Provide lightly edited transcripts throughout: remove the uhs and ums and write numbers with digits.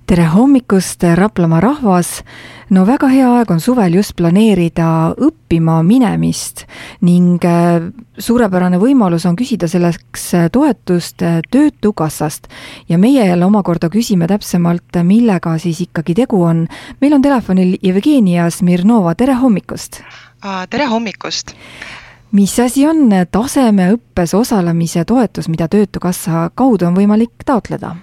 Tere hommikust, Raplamaa rahvas! No väga hea aeg on suvel just planeerida õppima minemist ning suurepärane võimalus on küsida selleks toetust Töötukassast. Ja meie jälle omakorda küsime täpsemalt, millega siis ikkagi tegu on. Meil on telefonil Jevgenia Smirnova. Tere hommikust! Tere hommikust! Mis asi on tasemeõppes osalemise toetus, mida Töötukassa kaudu on võimalik taotleda?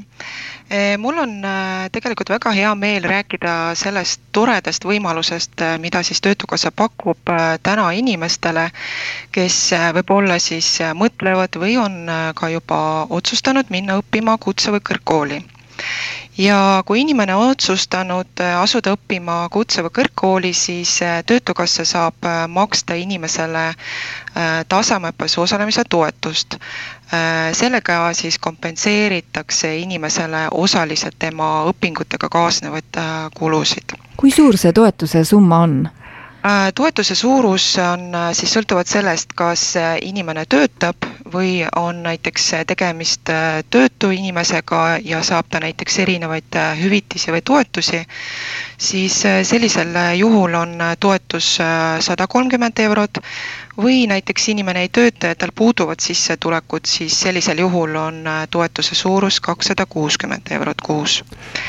Mul on tegelikult väga hea meel rääkida sellest toredast võimalusest, mida siis Töötukassa pakub täna inimestele, kes võib-olla siis mõtlevad või on ka juba otsustanud minna õppima kutse- või kõrgkooli. Ja kui inimene on otsustanud asuda õppima kutse- või kõrgkooli, siis Töötukassa saab maksta inimesele tasemeõppes osalemise toetust. Sellega siis kompenseeritakse inimesele osaliselt tema õpingutega kaasnevaid kulusid. Kui suur see toetuse summa on? Toetuse suurus on siis sõltuvad sellest, kas inimene töötab või on näiteks tegemist töötu inimesega ja saab ta näiteks erinevaid hüvitisi või toetusi, siis sellisel juhul on toetus 130 eurot või näiteks inimene ei tööta ja tal puuduvad sissetulekud, siis sellisel juhul on toetuse suurus 260 eurot kuus.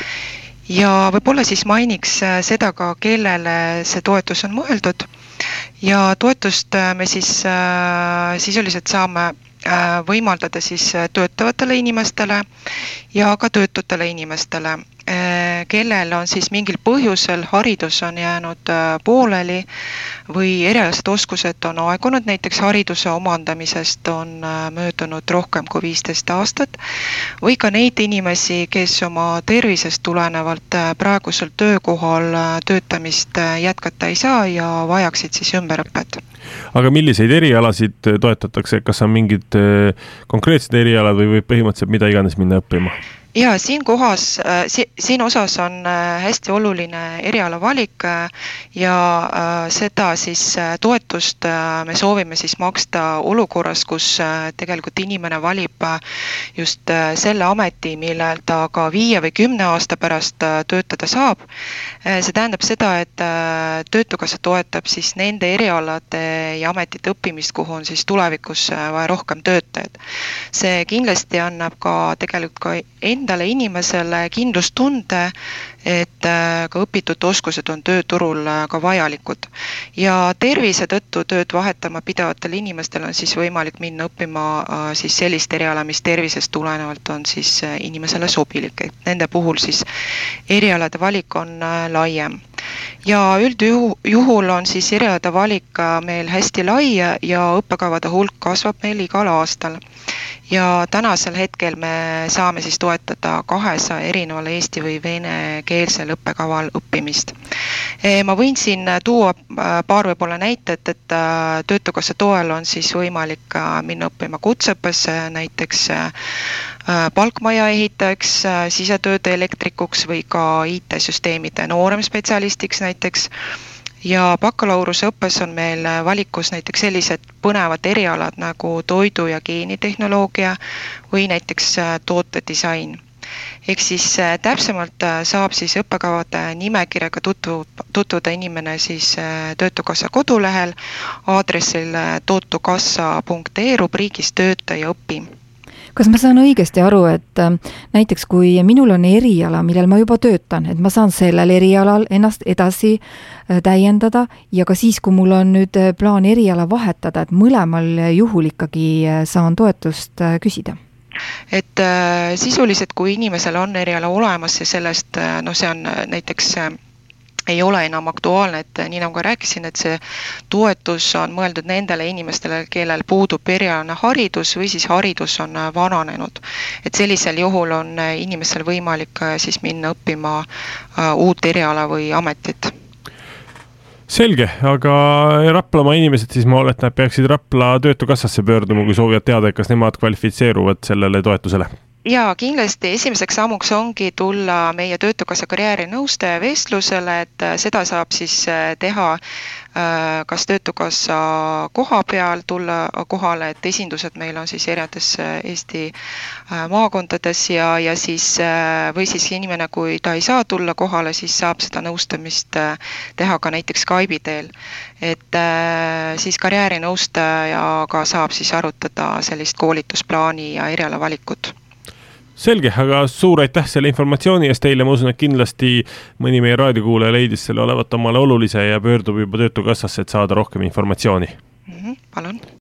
Ja võib-olla siis mainiks seda ka, kellele see toetus on mõeldud ja toetust me siis sisuliselt saame võimaldada siis töötavatele inimestele ja ka töötutele inimestele, kellel on siis mingil põhjusel haridus on jäänud pooleli või erialased oskused on aegunud, näiteks hariduse omandamisest on möödunud rohkem kui 15 aastat või ka neid inimesi, kes oma tervisest tulenevalt praegusel töökohal töötamist jätkata ei saa ja vajaksid siis ümberõpet. Aga milliseid erialasid toetatakse, kas on mingid konkreetsed erialad või põhimõtteliselt mida iganes minna õppima? Ja siin osas on hästi oluline erialavalik ja seda siis toetust me soovime siis maksta olukorras, kus tegelikult inimene valib just selle ameti, millel ta ka 5 või 10 aasta pärast töötada saab. See tähendab seda, et Töötukassa toetab siis nende erialade ja ametite õppimist, kuhu on siis tulevikus vaja rohkem töötajad. See kindlasti annab ka tegelikult ka endale inimesele kindlustunde, et ka õpitud oskused on tööturul ka vajalikud. Ja tervise tõttu tööd vahetama pidavatel inimestel on siis võimalik minna õppima siis sellist eriala, mis tervisest tulenevalt on siis inimesele sobilik. Nende puhul siis erialade valik on laiem. Ja üldjuhul on siis erialade valik meil hästi lai ja õppekavade hulk kasvab meil igal aastal. Ja tänasel hetkel me saame siis toetada 200 erineval eesti või venekeelsel õppekaval õppimist. Ma võin siin tuua paar võib-olla näitet, et Töötukassa toel on siis võimalik minna õppima kutseõppesse, näiteks palkmaja ehitajaks, sisetööde elektrikuks või ka IT-süsteemide nooremspetsialistiks näiteks. Ja bakalaureuse õppes on meil valikus näiteks sellised põnevad erialad nagu toidu- ja geenitehnoloogia või näiteks tootedisain. Ehk siis täpsemalt saab siis õppekavade nimekirjaga tutvuda inimene siis Töötukassa kodulehel aadressil tootukassa.ee rubriigis tööta ja õpi. Kas ma saan õigesti aru, et näiteks kui minul on eriala, millel ma juba töötan, et ma saan sellel erialal ennast edasi täiendada ja ka siis, kui mul on nüüd plaan eriala vahetada, et mõlemal juhul ikkagi saan toetust küsida? Et sisuliselt, kui inimesel on eriala olemas ja sellest, see on näiteks ei ole enam aktuaalne, et nii nagu rääkisin, et see toetus on mõeldud nendele inimestele, kellel puudub erialane haridus või siis haridus on vananenud. Et sellisel juhul on inimesel võimalik siis minna õppima uut eriala või ametit. Selge, aga Raplamaa inimesed siis ma oletan, et peaksid Rapla Töötukassasse pöörduma, kui soovivad teada, kas nemad kvalifitseeruvad sellele toetusele? Jaa, kindlasti esimeseks sammuks ongi tulla meie Töötukassa karjäärinõustaja vestlusele, et seda saab siis teha kas Töötukassa koha peal, tulla kohale, et esindused meil on siis erinevates Eesti maakondades ja siis, või siis inimene, kui ta ei saa tulla kohale, siis saab seda nõustamist teha ka näiteks Skype'i teel. Et siis karjäärinõustajaga saab siis arutada sellist koolitusplaani ja erialavalikut. Selge, aga suur aitäh selle informatsiooni eest teile, ma usun, et kindlasti mõni meie raadiokuulaja leidis selle olevat omale olulise ja pöördub juba Töötukassasse, et saada rohkem informatsiooni. Palun.